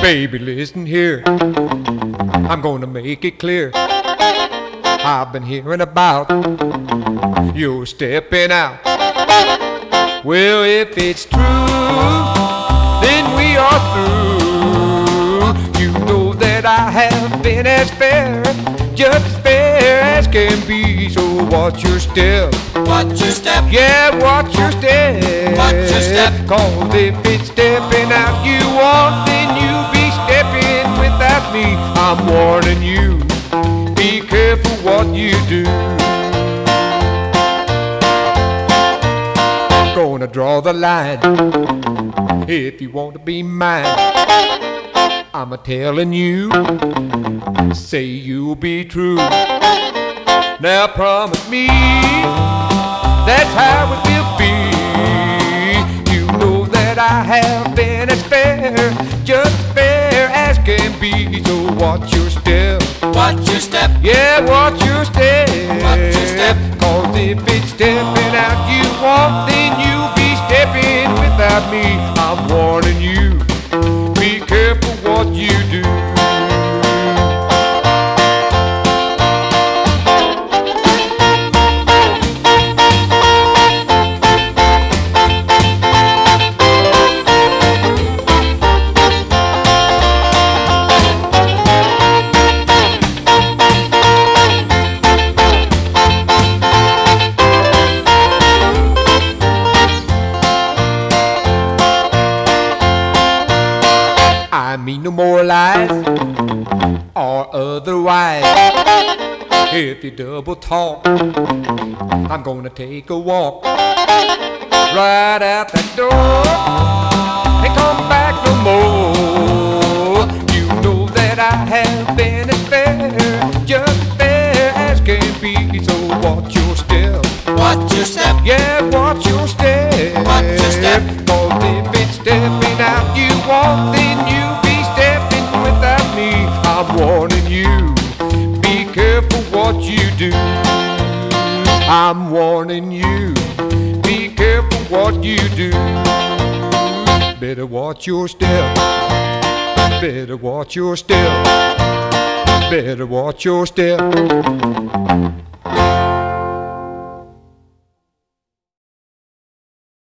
Baby, listen here, I'm gonna make it clear. I've been hearing about you stepping out. Well, if it's true, then we are through. You know that I have been as fair, just as fair as can be. So watch your step. Watch your step. Yeah, watch your step. Watch your step. 'Cause if it's stepping out you want, then you be stepping without me. I'm warning you, be careful what you do. Gonna draw the line if you want to be mine. I'm a-telling you, say you'll be true. Now promise me, that's how it will be. You know that I have been as fair, just as fair as can be. So watch your step. Watch your step. Yeah, watch your step. Watch your step. 'Cause if it's stepping out you want, then you'll be stepping without me. I'm warning you, be careful what you do. I mean no more lies or otherwise. If you double talk, I'm gonna take a walk right out that door and come back no more. You know that I have been as fair, just as fair as can be. So watch your step. Watch your step. Yeah, watch your step. Watch your step. 'Cause if it's stepping out you want, then you be stepping without me. I'm warning you, be careful what you do. I'm warning you, be careful what you do. Better watch your step. Better watch your step. Better watch your step.